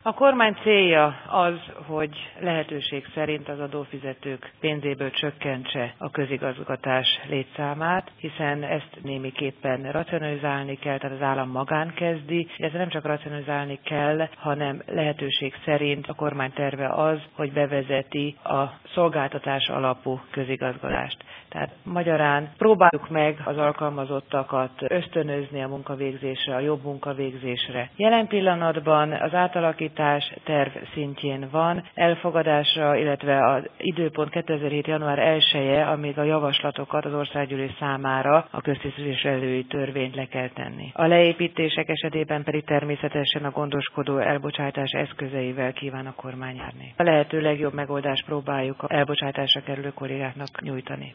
A kormány célja az, hogy lehetőség szerint az adófizetők pénzéből csökkentse a közigazgatás létszámát, hiszen ezt némiképpen racionalizálni kell, tehát az állam magán kezdi, illetve nem csak racionalizálni kell, hanem lehetőség szerint a kormány terve az, hogy bevezeti a szolgáltatás alapú közigazgatást. Tehát magyarán próbáljuk meg az alkalmazottakat ösztönözni a munkavégzésre, a jobb munkavégzésre. Jelen pillanatban az átalakítás terv szintjén van, elfogadásra, illetve az időpont 2007. január 1-e, amíg a javaslatokat az országgyűlés számára a köztisztviselői törvényt le kell tenni. A leépítések esetében pedig természetesen a gondoskodó elbocsátás eszközeivel kíván a kormány járni. A lehető legjobb megoldást próbáljuk a elbocsátásra kerülő kollégáknak nyújtani.